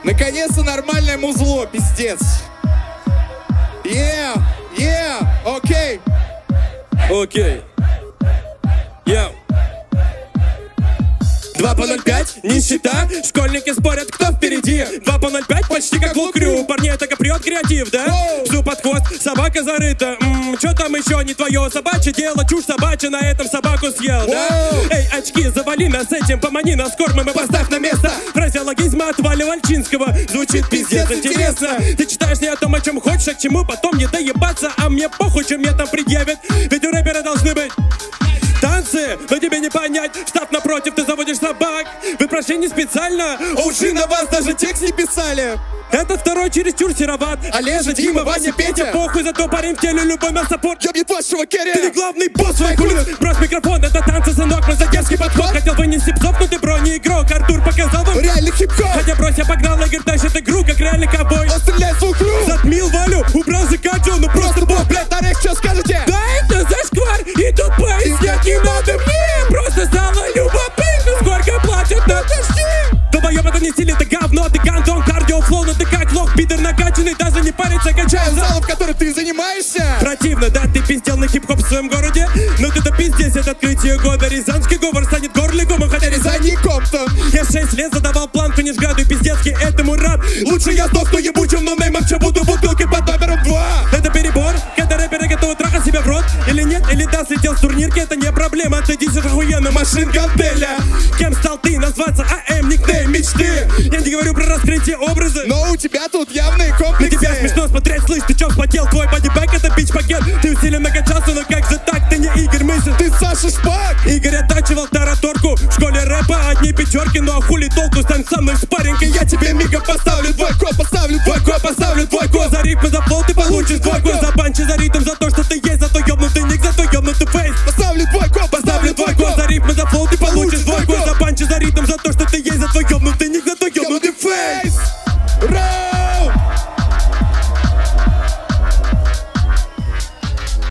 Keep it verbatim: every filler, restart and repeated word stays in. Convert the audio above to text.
Наконец-то нормальное музло, пиздец. Yeah, yeah, окей. Окей. Я. Два по ноль пять, нищета. Школьники спорят, кто впереди. Два по ноль пять, почти как лукрю. Парней так и прет креатив, да? Всю под хвост, собака зарыта. М-м, чё там еще не твое собачье дело? Чушь собачья, на этом собаку съел, да? Эй, очки, завали нас этим, помани нас кормом и поставь на место. Фразеологизма от Вали Вальчинского. Звучит пиздец интересно. Ты читаешь не о том, о чем хочешь, а к чему потом не доебаться. А мне похуй, чем мне там предъявят. Ведь у рэпера должны быть танцы, но тебе не понять. Штаб напротив, ты заводишь собак. Вы прошли не специально. Ужи на вас даже текст не писали. Это второй чересчур сероват. Олежа, Дима, Вася, Петя. Похуй, зато парень в теле, любой мясопорт. Ёбнет вашего керри. Ты не главный босс своих улиц. Брось микрофон, это танцы, сынок, мой задержский подход. Хотел вынести псов, но ты бро не игрок. Артур показал вам реальный хип-хоп. Хотя брось, я погнал, Игорь тащит игру, как реальный ковбой. Он стреляет в укру. Затмил Валю, убрал Зикаджо, ну просто бог, блядь. Тарек, что скажете? Да это зашквар, и тут пояснять не надо мне. Просто стало любопытно, сколько платят на дожди. Долбоёб, это не стиль, это говно. Ты гандон, кардиофлоу, но ты как лох. Пидор накачанный, даже не парится, качает зал, в котором ты занимаешься. Противно, да, ты пиздел на хип-хоп в своем городе. Но ты-то пиздец, это открытие года. Рязанский говор станет горликом, хотя Рязань не Комптон. Я шесть лет задавал планку, не жгаду пиздецкий этому рад. Лучше я сдохну ебучим нонеймом, чем буду бутылкой под номером два. Это перебор, когда рэперы готовы трахать себя в рот. Или нет, или да, слетел с турнирки, это не проблема. Ты десять охуенно машин гантеля. Кем стал ты назваться? АМ, никнейм, мечты. Я не говорю про раскрытие образа, но у тебя тут явные комплексы. На тебя смешно смотреть, слышь, ты чё вспотел? Твой бодибэк это бич-пакет. Ты усиленно качался, но как же так? Ты не Игорь Мысин, ты Саша Шпак. Игорь оттачивал тараторку. В школе рэпа одни пятерки, но а хули толку? Стань со мной в спарринг, и я тебе мигом поставлю двойку. Поставлю двойку, поставлю двойку. За рифмы, за флоу ты получишь двойку. За панчи, за ритм, за то, что ты есть. Зато ёбнутый ник, зато ёбнутый фейс. Поставлю двойку, поставлю двойку. За рифмы, за флоу ты